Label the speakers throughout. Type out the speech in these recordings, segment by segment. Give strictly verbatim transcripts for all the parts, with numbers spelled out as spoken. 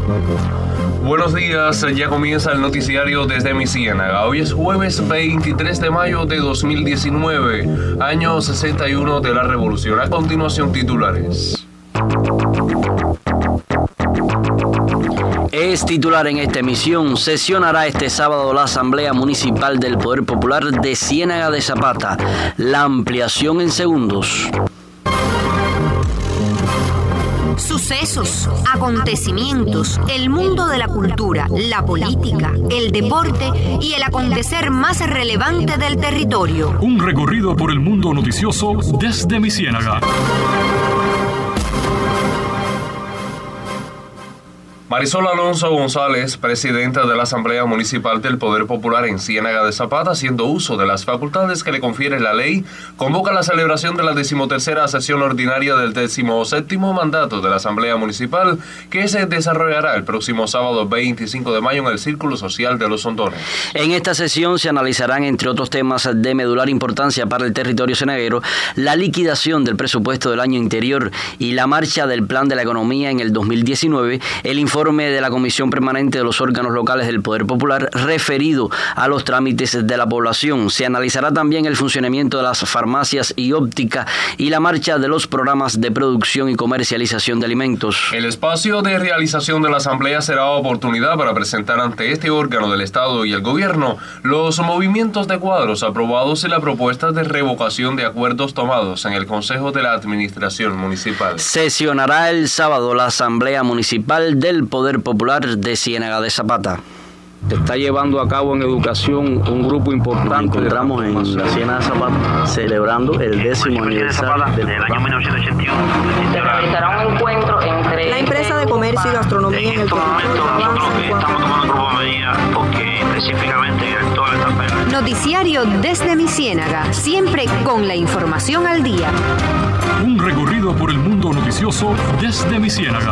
Speaker 1: Buenos días, ya comienza el noticiario desde mi Ciénaga. Hoy es jueves veintitrés de mayo de dos mil diecinueve, año sesenta y uno de la Revolución. A continuación, titulares.
Speaker 2: Es titular en esta emisión. Sesionará este sábado la Asamblea Municipal del Poder Popular de Ciénaga de Zapata. La ampliación en segundos.
Speaker 3: Sucesos, acontecimientos, el mundo de la cultura, la política, el deporte y el acontecer más relevante del territorio.
Speaker 4: Un recorrido por el mundo noticioso desde mi Ciénaga.
Speaker 1: Marisol Alonso González, presidenta de la Asamblea Municipal del Poder Popular en Ciénaga de Zapata, haciendo uso de las facultades que le confiere la ley, convoca la celebración de la decimotercera sesión ordinaria del decimoséptimo mandato de la Asamblea Municipal, que se desarrollará el próximo sábado veinticinco de mayo en el Círculo Social de Los Hondones.
Speaker 2: En esta sesión se analizarán, entre otros temas de medular importancia para el territorio cienaguero, la liquidación del presupuesto del año interior y la marcha del Plan de la Economía en el dos mil diecinueve, el informe de la Comisión Permanente de los Órganos Locales del Poder Popular referido a los trámites de la población. Se analizará también el funcionamiento de las farmacias y óptica y la marcha de los programas de producción y comercialización de alimentos.
Speaker 1: El espacio de realización de la Asamblea será oportunidad para presentar ante este órgano del Estado y el Gobierno los movimientos de cuadros aprobados y la propuesta de revocación de acuerdos tomados en el Consejo de la Administración Municipal.
Speaker 2: Sesionará el sábado la Asamblea Municipal del Poder Popular de Ciénaga de Zapata.
Speaker 5: Se está llevando a cabo en educación un grupo importante.
Speaker 6: Nos encontramos en la Ciénaga de Zapata celebrando el décimo aniversario del
Speaker 7: año mil novecientos ochenta y uno.
Speaker 8: Se realizará un encuentro entre
Speaker 9: la empresa de comercio y gastronomía en,
Speaker 7: en estos momentos nosotros que estamos tomando un grupo de medidas porque específicamente en toda la etapa.
Speaker 3: Noticiario desde mi Ciénaga, siempre con la información al día.
Speaker 4: Un recorrido por el mundo noticioso desde mi Ciénaga.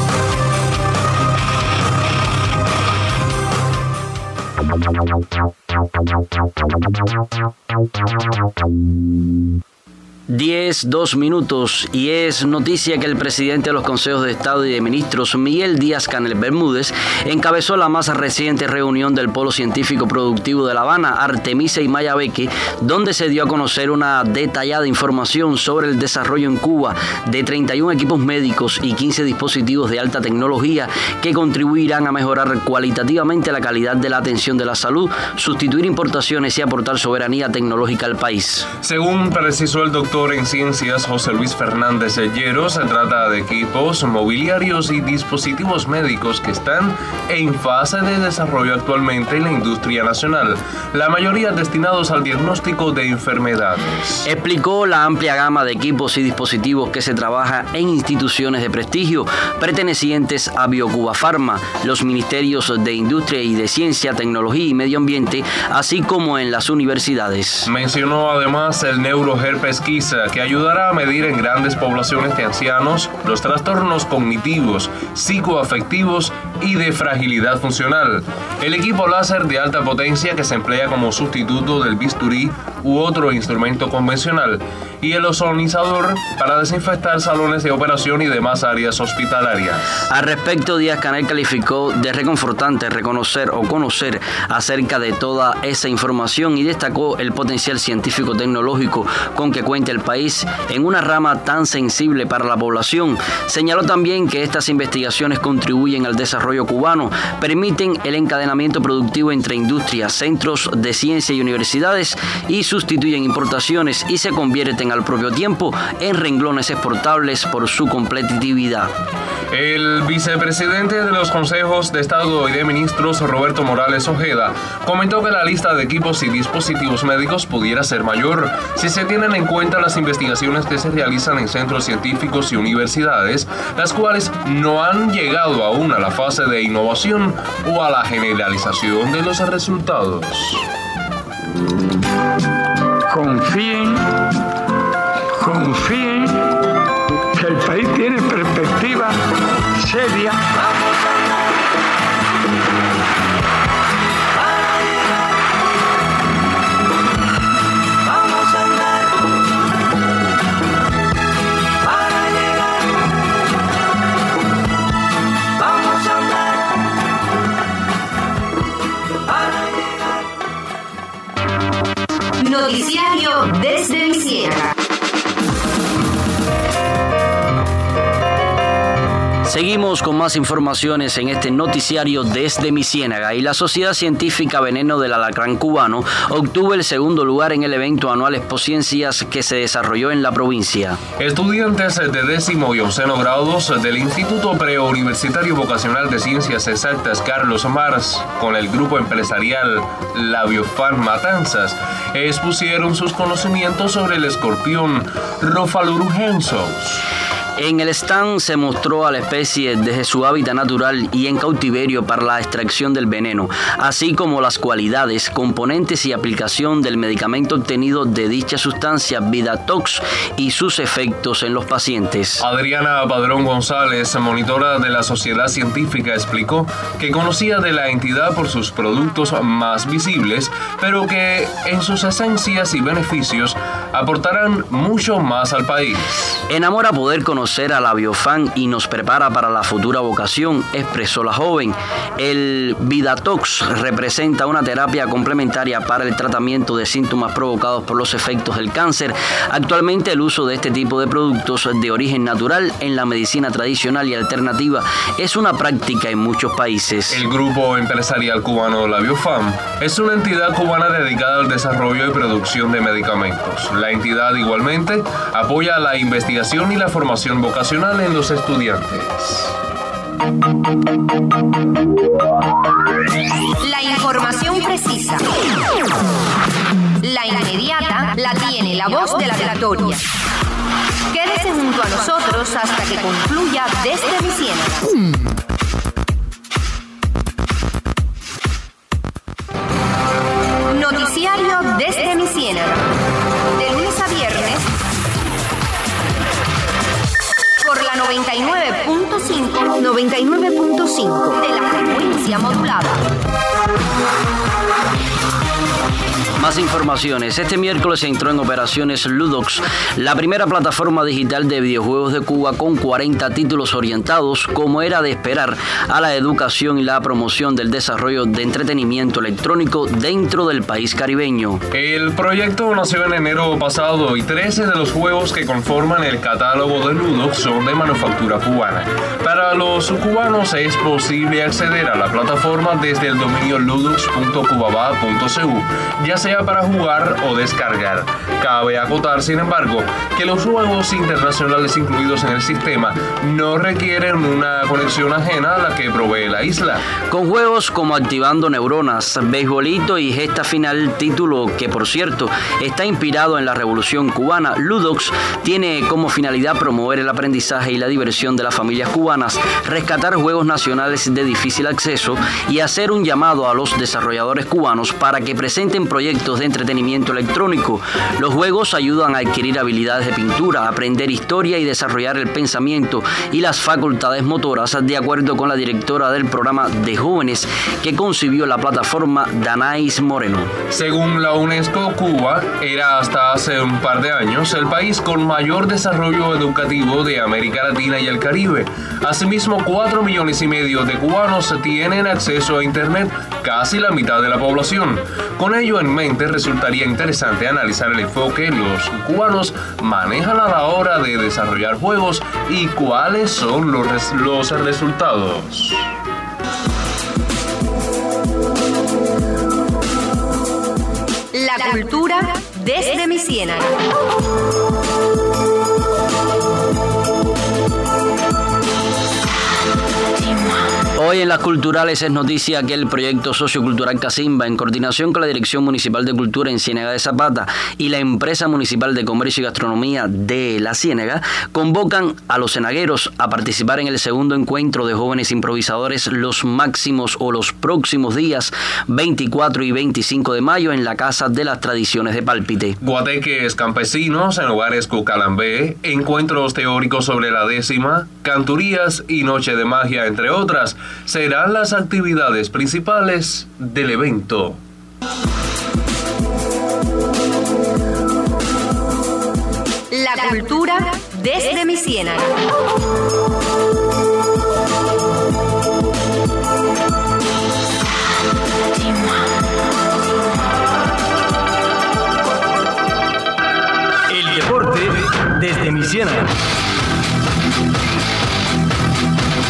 Speaker 2: Diez, dos minutos, y es noticia que el presidente de los Consejos de Estado y de Ministros, Miguel Díaz-Canel Bermúdez, encabezó la más reciente reunión del Polo Científico Productivo de La Habana, Artemisa y Mayabeque, donde se dio a conocer una detallada información sobre el desarrollo en Cuba de treinta y un equipos médicos y quince dispositivos de alta tecnología que contribuirán a mejorar cualitativamente la calidad de la atención de la salud, sustituir importaciones y aportar soberanía tecnológica al país.
Speaker 1: Según precisó el doctor en ciencias José Luis Fernández Llero, se trata de equipos, mobiliarios y dispositivos médicos que están en fase de desarrollo actualmente en la industria nacional, la mayoría destinados al diagnóstico de enfermedades.
Speaker 2: Explicó la amplia gama de equipos y dispositivos que se trabaja en instituciones de prestigio pertenecientes a BioCuba Pharma, los ministerios de Industria y de Ciencia, Tecnología y Medio Ambiente, así como en las universidades.
Speaker 1: Mencionó además el neuroherpes Kiss, que ayudará a medir en grandes poblaciones de ancianos los trastornos cognitivos, psicoafectivos y de fragilidad funcional. El equipo láser de alta potencia que se emplea como sustituto del bisturí u otro instrumento convencional, y el ozonizador para desinfectar salones de operación y demás áreas hospitalarias.
Speaker 2: Al respecto, Díaz-Canel calificó de reconfortante reconocer o conocer acerca de toda esa información y destacó el potencial científico-tecnológico con que cuenta el país en una rama tan sensible para la población. Señaló también que estas investigaciones contribuyen al desarrollo cubano, permiten el encadenamiento productivo entre industrias, centros de ciencia y universidades y sustituyen importaciones y se convierten al propio tiempo en renglones exportables por su competitividad.
Speaker 1: El vicepresidente de los Consejos de Estado y de Ministros, Roberto Morales Ojeda, comentó que la lista de equipos y dispositivos médicos pudiera ser mayor si se tienen en cuenta las investigaciones que se realizan en centros científicos y universidades, las cuales no han llegado aún a la fase de innovación o a la generalización de los resultados.
Speaker 10: Confíen, confíen que el país tiene perspectiva seria.
Speaker 11: Vamos a andar
Speaker 2: Seguimos con más informaciones en este noticiario desde mi Ciénaga, y la Sociedad Científica Veneno del Alacrán Cubano obtuvo el segundo lugar en el evento anual Expociencias que se desarrolló en la provincia.
Speaker 1: Estudiantes de décimo y onceavo grados del Instituto Preuniversitario Vocacional de Ciencias Exactas Carlos Marx con el grupo empresarial La Biofan Matanzas expusieron sus conocimientos sobre el escorpión Rophalurgensos.
Speaker 2: En el stand se mostró a la especie desde su hábitat natural y en cautiverio para la extracción del veneno, así como las cualidades, componentes y aplicación del medicamento obtenido de dicha sustancia Vidatox y sus efectos en los pacientes.
Speaker 1: Adriana Padrón González, monitora de la Sociedad Científica, explicó que conocía de la entidad por sus productos más visibles, pero que en sus esencias y beneficios aportarán mucho más al país.
Speaker 2: Enamora poder conocer a la Biofan y nos prepara para la futura vocación, expresó la joven. El Vidatox representa una terapia complementaria para el tratamiento de síntomas provocados por los efectos del cáncer. Actualmente el uso de este tipo de productos de origen natural en la medicina tradicional y alternativa es una práctica en muchos países.
Speaker 1: El grupo empresarial cubano La Biofam es una entidad cubana dedicada al desarrollo y producción de medicamentos. La entidad igualmente apoya la investigación y la formación vocacional en los estudiantes.
Speaker 3: La información precisa, la inmediata, la tiene la voz de la victoria. Quédese junto a nosotros hasta que concluya Desde mi Ciénaga. Noticiario Desde mi Ciénaga, de lunes a viernes por la noventa y nueve punto cinco, noventa y nueve punto cinco de la frecuencia modulada.
Speaker 2: Más informaciones. Este miércoles entró en operaciones Ludox, la primera plataforma digital de videojuegos de Cuba con cuarenta títulos orientados, como era de esperar, a la educación y la promoción del desarrollo de entretenimiento electrónico dentro del país caribeño.
Speaker 1: El proyecto nació en enero pasado y trece de los juegos que conforman el catálogo de Ludox son de manufactura cubana. Para los cubanos es posible acceder a la plataforma desde el dominio ludox punto cubaba punto c u, ya sea para jugar o descargar. Cabe acotar, sin embargo, que los juegos internacionales incluidos en el sistema no requieren una conexión ajena a la que provee la isla.
Speaker 2: Con juegos como Activando Neuronas, Beisbolito y Gesta Final, título que, por cierto, está inspirado en la Revolución Cubana, Ludox tiene como finalidad promover el aprendizaje y la diversión de las familias cubanas, rescatar juegos nacionales de difícil acceso y hacer un llamado a los desarrolladores cubanos para que presenten proyectos de entretenimiento electrónico. Los juegos ayudan a adquirir habilidades de pintura, aprender historia y desarrollar el pensamiento y las facultades motoras, de acuerdo con la directora del programa de jóvenes que concibió la plataforma, Danais Moreno.
Speaker 1: Según la UNESCO, Cuba era hasta hace un par de años el país con mayor desarrollo educativo de América Latina y el Caribe. Asimismo, cuatro millones y medio de cubanos tienen acceso a Internet, casi la mitad de la población. Con ello en mente, resultaría interesante analizar el enfoque que los cubanos manejan a la hora de desarrollar juegos y cuáles son los, res- los resultados.
Speaker 3: La cultura desde mi Ciénaga.
Speaker 2: Hoy en las culturales es noticia que el proyecto sociocultural Casimba, en coordinación con la Dirección Municipal de Cultura en Ciénaga de Zapata y la Empresa Municipal de Comercio y Gastronomía de La Ciénaga, convocan a los cenagueros a participar en el segundo encuentro de jóvenes improvisadores los máximos o los próximos días veinticuatro y veinticinco de mayo en la Casa de las Tradiciones de Pálpite.
Speaker 1: Guateques campesinos en hogares Cucalambé, encuentros teóricos sobre la décima, canturías y noche de magia, entre otras, serán las actividades principales del evento.
Speaker 3: La cultura desde mi Ciénaga.
Speaker 11: El deporte desde mi Ciénaga.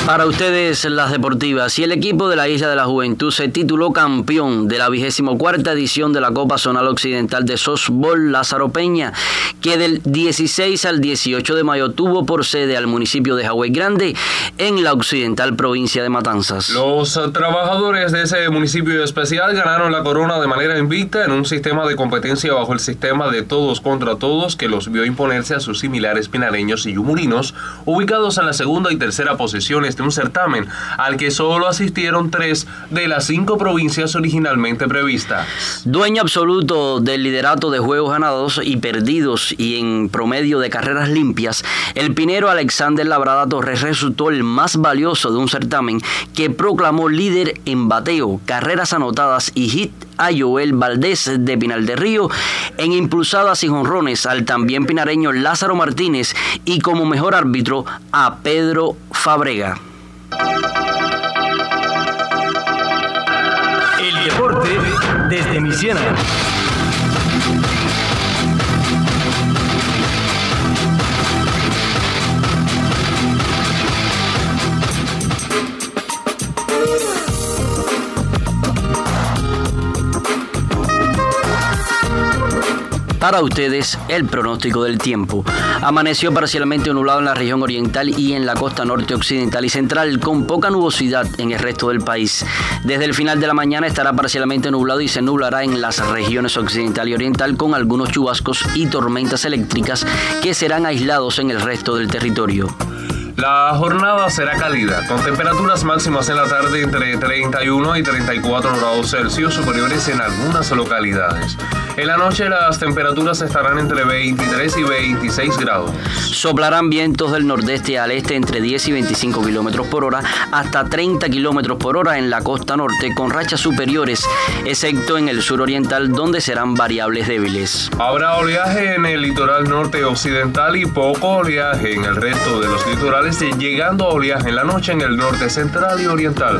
Speaker 2: Para ustedes las deportivas, y el equipo de la Isla de la Juventud se tituló campeón de la vigésimo cuarta edición de la Copa Zonal Occidental de Softball Lázaro Peña, que del dieciséis al dieciocho de mayo tuvo por sede al municipio de Hawái Grande en la occidental provincia de Matanzas.
Speaker 1: Los trabajadores de ese municipio especial ganaron la corona de manera invicta en un sistema de competencia bajo el sistema de todos contra todos que los vio imponerse a sus similares pinareños y yumurinos, ubicados en la segunda y tercera posiciones de un certamen al que solo asistieron tres de las cinco provincias originalmente previstas.
Speaker 2: Dueño absoluto del liderato de juegos ganados y perdidos y en promedio de carreras limpias, el pinero Alexander Labrada Torres resultó el más valioso de un certamen que proclamó líder en bateo, carreras anotadas y hit a Joel Valdés de Pinal de Río, en impulsadas y jonrones al también pinareño Lázaro Martínez y como mejor árbitro a Pedro Fabrega.
Speaker 11: El deporte desde mi ciénaga.
Speaker 2: Para ustedes, el pronóstico del tiempo. Amaneció parcialmente nublado en la región oriental y en la costa norte, occidental y central, con poca nubosidad en el resto del país. Desde el final de la mañana estará parcialmente nublado y se nublará en las regiones occidental y oriental con algunos chubascos y tormentas eléctricas que serán aislados en el resto del territorio.
Speaker 1: La jornada será cálida, con temperaturas máximas en la tarde entre treinta y uno y treinta y cuatro grados Celsius, superiores en algunas localidades. En la noche las temperaturas estarán entre veintitrés y veintiséis grados.
Speaker 2: Soplarán vientos del nordeste al este entre diez y veinticinco kilómetros por hora hasta treinta kilómetros por hora en la costa norte, con rachas superiores, excepto en el sur oriental, donde serán variables débiles.
Speaker 1: Habrá oleaje en el litoral norte occidental y poco oleaje en el resto de los litorales, llegando a oleaje en la noche en el norte central y oriental.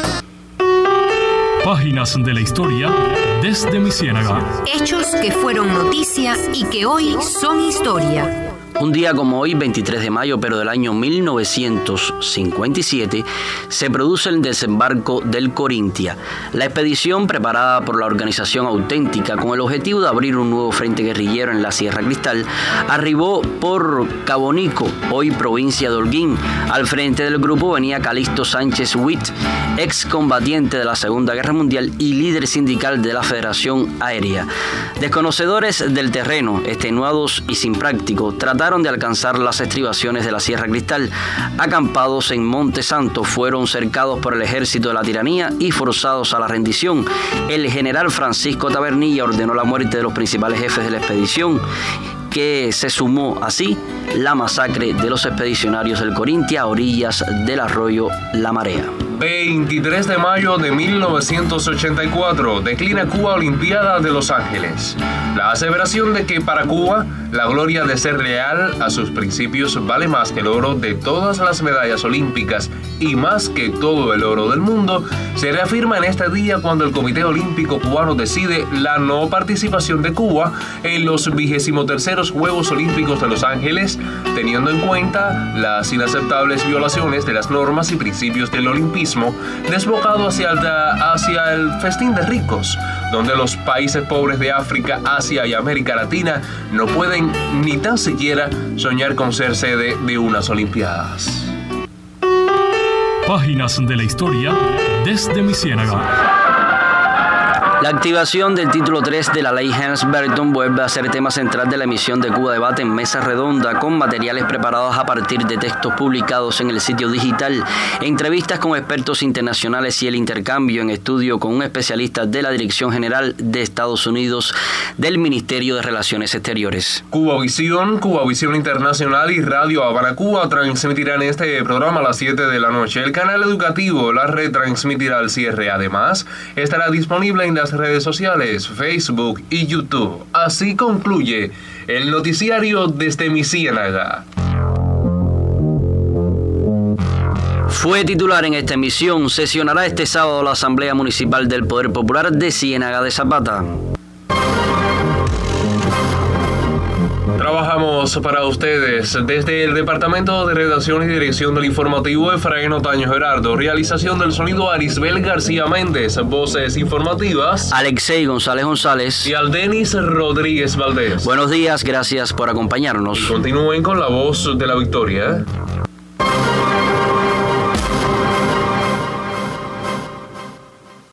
Speaker 4: Páginas de la historia desde mi ciénaga.
Speaker 3: Hechos que fueron noticia y que hoy son historia.
Speaker 2: Un día como hoy, veintitrés de mayo, pero del año mil novecientos cincuenta y siete, se produce el desembarco del Corintia. La expedición, preparada por la organización Auténtica con el objetivo de abrir un nuevo frente guerrillero en la Sierra Cristal, arribó por Cabonico, hoy provincia de Holguín. Al frente del grupo venía Calixto Sánchez Witt, excombatiente de la Segunda Guerra Mundial y líder sindical de la Federación Aérea. Desconocedores del terreno, extenuados y sin práctico, trataron de alcanzar las estribaciones de la Sierra Cristal. Acampados en Monte Santo, fueron cercados por el ejército de la tiranía y forzados a la rendición. El general Francisco Tabernilla ordenó la muerte de los principales jefes de la expedición, que se sumó así la masacre de los expedicionarios del Corintia a orillas del arroyo La Marea.
Speaker 1: veintitrés de mayo de mil novecientos ochenta y cuatro, declina Cuba Olimpiada de Los Ángeles. La aseveración de que para Cuba la gloria de ser leal a sus principios vale más que el oro de todas las medallas olímpicas y más que todo el oro del mundo se reafirma en este día cuando el Comité Olímpico Cubano decide la no participación de Cuba en los vigésimo terceros Juegos Olímpicos de Los Ángeles, teniendo en cuenta las inaceptables violaciones de las normas y principios del olimpismo, desbocado hacia el, hacia el festín de ricos, donde los países pobres de África, Asia y América Latina no pueden ni tan siquiera soñar con ser sede de unas Olimpiadas.
Speaker 4: Páginas de la historia desde mi ciénaga.
Speaker 2: La activación del título tres de la ley Helms-Burton vuelve a ser tema central de la emisión de Cuba Debate en mesa redonda, con materiales preparados a partir de textos publicados en el sitio digital, entrevistas con expertos internacionales y el intercambio en estudio con un especialista de la Dirección General de Estados Unidos del Ministerio de Relaciones Exteriores.
Speaker 1: Cubavisión, Cubavisión Internacional y Radio Habana Cuba transmitirán este programa a las siete de la noche. El canal educativo la retransmitirá al cierre. Además, estará disponible en las redes sociales, Facebook y YouTube. Así concluye el noticiario desde mi ciénaga.
Speaker 2: Fue titular en esta emisión. Sesionará este sábado la Asamblea Municipal del Poder Popular de Ciénaga de Zapata.
Speaker 1: Trabajamos para ustedes desde el Departamento de Redacción y Dirección del Informativo, Efraín Otaño Gerardo. Realización del sonido, Arisbel García Méndez. Voces informativas,
Speaker 2: Alexei González González
Speaker 1: y Aldenis Rodríguez Valdés.
Speaker 2: Buenos días, gracias por acompañarnos.
Speaker 1: Y continúen con La Voz de la Victoria.